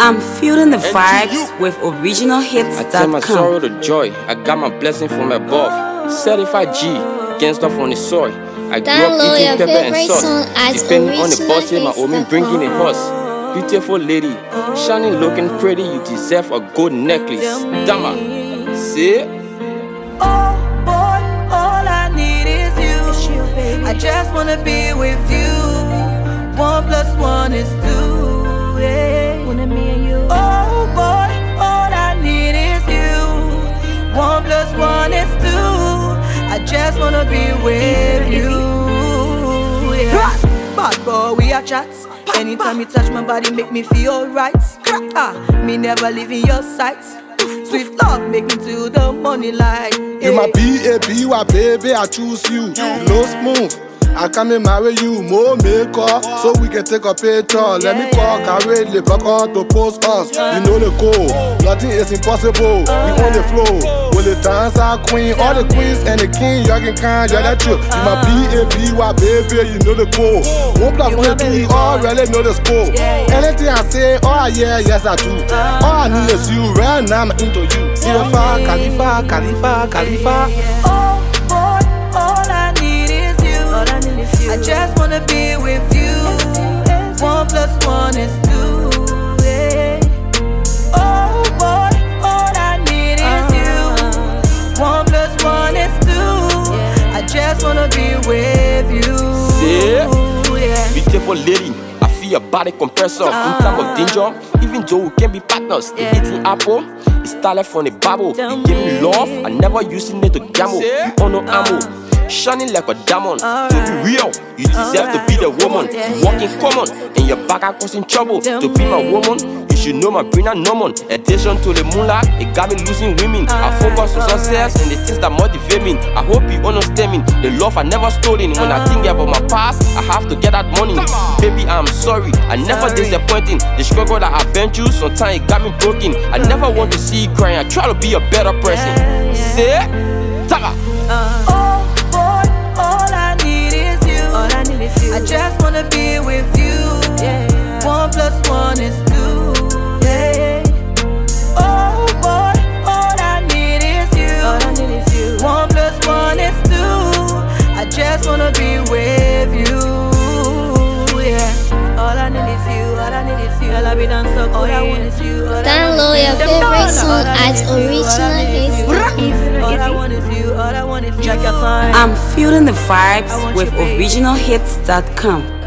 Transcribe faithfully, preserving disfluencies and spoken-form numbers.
I'm feeling the vibes with original hits dot com. I turn my sorrow to joy. I got my blessing from above. Certified G, gangsta from the soil. I grew up eating pepper and sauce. Depending on the boss, my homie bringing a horse. Beautiful lady, shining looking pretty. You deserve a gold necklace. Dama, see? Oh boy, all I need is you. I just wanna be with you. One plus one is two. Yeah. When me and you. Oh boy, all I need is you. One plus one is two. I just wanna be with you. Yeah. Bad boy, we are chats. Anytime you touch my body, make me feel right. Ah, me never leaving your sight. Sweet love, make me do the money like. You my B A B Y baby, I choose you. You know smooth. I come and marry you, more makeup, so we can take a picture. Let me call, carry the back on to post us. You know the code, nothing is impossible. We on the flow, with the dancer queen, all the queens and the king. Y'all can kind, y'all that you. You my B A B Y baby, you know the code. One plus one two, you already know the score. Anything I say, oh yeah, yes I do. All I need is you, right now I'm into you. Khalifa, Khalifa, Khalifa, Khalifa. Oh boy, all I need is you. I just wanna be with you. One plus one is two. Yeah. Oh boy, all I need is you. One plus one is two. I just wanna be with you. See? Yeah. Beautiful lady, I feel your body compressor. In time of danger, even though we can be partners, the eating apple, it started from the Bible. You give me love, I never using it to gamble. You own no ammo, shining like a diamond. To be real, you deserve to be the woman. Walking common, and your back are causing trouble. To be my woman, you should know my brain are normal. Addition to the moonlight, it got me losing women. I focus on success and the things that motivate me. I hope you understand me. The love I never stolen. When I think about my past, I have to get that money. Baby, I'm sorry, I never disappointing. The struggle that I've been through, sometimes it got me broken. I never want to see you crying. I try to be a better person. Say, Taga. Oh boy, all I need is you. I just wanna be with you. One plus one is two. Yeah. Oh boy, all I need is you. One plus one is two. I just wanna be with you. Yeah. All I need is you. All I need is you. All I be done so all I want is you. Download your favorite song at original hits dot com. All I want is you. All I want is you. Check your time. I'm feeling the vibes with original hits dot com.